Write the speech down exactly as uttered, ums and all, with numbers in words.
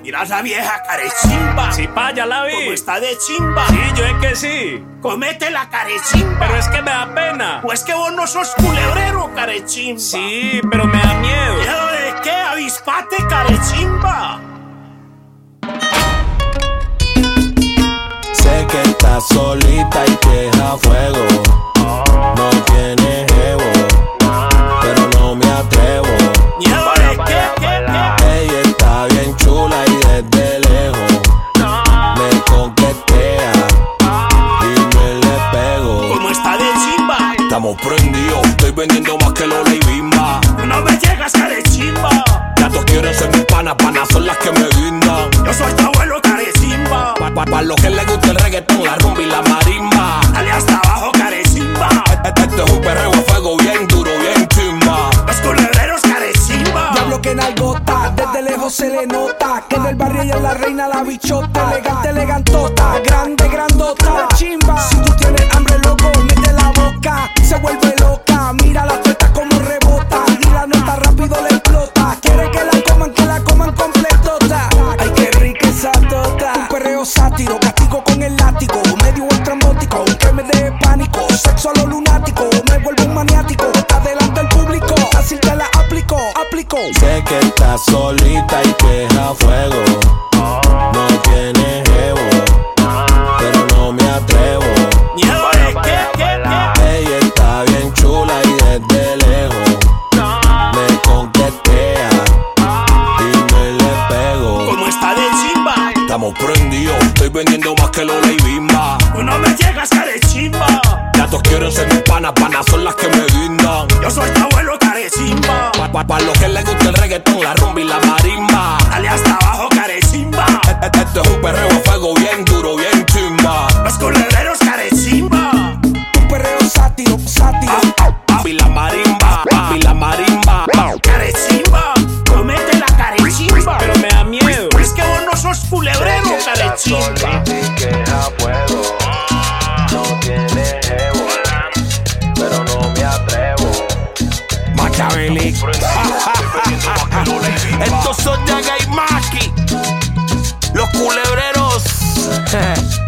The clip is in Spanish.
Mira esa vieja carechimba. Sí, pa, ya la vi. ¿Cómo está de chimba? Sí, yo es que sí. Comete la carechimba. Pero es que me da pena. O es que vos no sos culebrero, carechimba. Sí, pero me da miedo. ¿Miedo de qué? Avispate, carechimba. Sé que estás solita y que es a fuego. No tienes jevo, pero no me atrevo. ¿Miedo de qué? ¿Qué? ¿Qué? Ella está bien chula y desde lejos me coquetea y me le pego. ¿Cómo está de chimba? Estamos prendidos, estoy vendiendo más que Lola y Bimba. No me llegas, carechimba. Ya todos quieren ser mis panas, panas son las que me guindan. Yo soy tu abuelo, carechimba. Pa, pa, pa los que les gusta el reggaetón, la rumba y la marimba. Dale hasta abajo, carechimba. Esto es un perreo a fuego bien duro, bien chimba. Los culebreros, carechimba. Diablo que nalgota, desde lejos se le nota que en el barrio ella es la reina, la bichota. Elegante, elegantota, grande, grandota. Chimba, si tú tienes hambre, loco, mete la boca. Se vuelve loca, mira la puerta como rebota. Y la nota rápido le explota. Quiere que la coman, que la coman completota. Ay, qué rica esa tota. Un perreo sátiro, castigo con el látigo. Medio estrambótico, aunque me dé pánico. Sexo a lo lunático, me vuelvo un maniático. Adelante el público, así te la aplico, aplico. Sé que estás solita y que es a fuego. No tienes jevo, pero no me atrevo. ¿Miedo de qué? ¿Qué? ¿Qué? Ella está bien chula y desde lejos me coquetea y me le pego. ¿Cómo está de chimba? Estamos prendidos, estoy vendiendo más que Lola y Bimba. Tú no me llegas, carechimba. Ya todos quieren ser mis panas, panas son las que me guindan. Yo soy tu abuelo, carechimba. Pa, pa, pa los que les gusta el reggaetón, la rumba y la marimba. Dale hasta abajo, carechimba. Esto es un perreo a fuego bien duro, bien chimba. Los culebreros, carechimba. Un perreo sátiro, sátiro. Y la marimba, y la marimba. Carechimba. Comete la carechimba. Pero me da miedo. Es que vos no sos culebrero, carechimba. que es a fuego. No tiene jevo, pero no me atrevo. Machiavelli. Estos son Yaga y Maki, los culebreros.